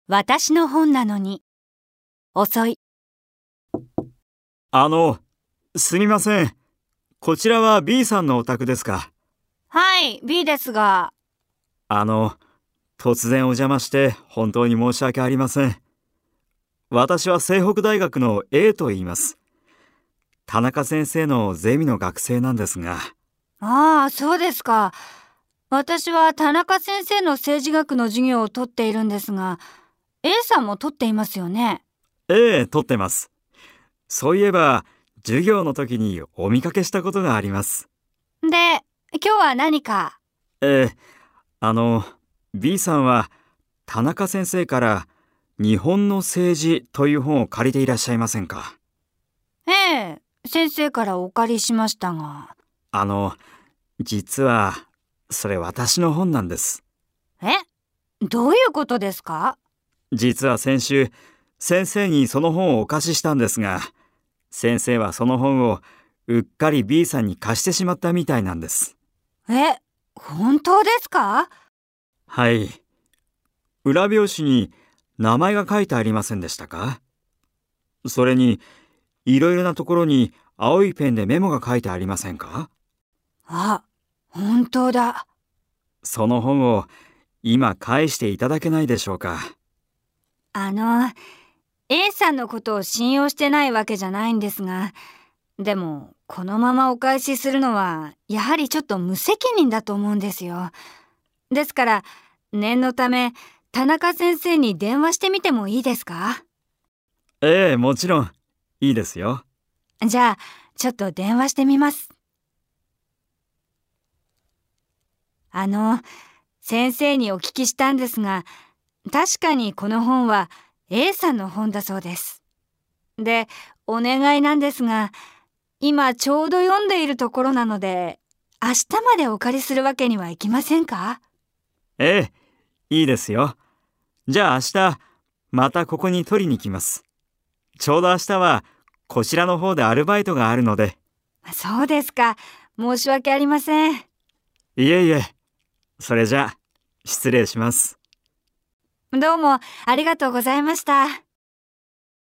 私の本なのに遅い。 すみません。こちらは B さんのお宅ですか？ はい、B ですが。 突然お邪魔して本当に申し訳ありません。私は西北大学の A と言います。田中先生のゼミの学生なんですが。 ああ、そうですか。私は田中先生の政治学の授業を取っているんですが、A さんも取っていますよね。 ええ、取ってます。そういえば、授業の時にお見かけしたことがあります。 で、今日は何か？ ええ、B さんは田中先生から日本の政治という本を借りていらっしゃいませんか？ ええ、先生からお借りしましたが。 実は、それ私の本なんです。 え？どういうことですか？ 実は先週、先生にその本をお貸ししたんですが、先生はその本をうっかり B さんに貸してしまったみたいなんです。 え、本当ですか？ はい。裏表紙に名前が書いてありませんでしたか？それに、いろいろなところに青いペンでメモが書いてありませんか？ あ、本当だ。 その本を今返していただけないでしょうか。 A さんのことを信用してないわけじゃないんですが、でもこのままお返しするのはやはりちょっと無責任だと思うんですよ。ですから念のため田中先生に電話してみてもいいですか？ ええ、もちろんいいですよ。 じゃあちょっと電話してみます。先生にお聞きしたんですが、確かにこの本は A さんの本だそうです。で、お願いなんですが、今ちょうど読んでいるところなので、明日までお借りするわけにはいきませんか？ ええ、いいですよ。じゃあ明日、またここに取りに来ます。ちょうど明日は、こちらの方でアルバイトがあるので。 そうですか。申し訳ありません。 いえいえ、それじゃ、失礼します。 どうもありがとうございました。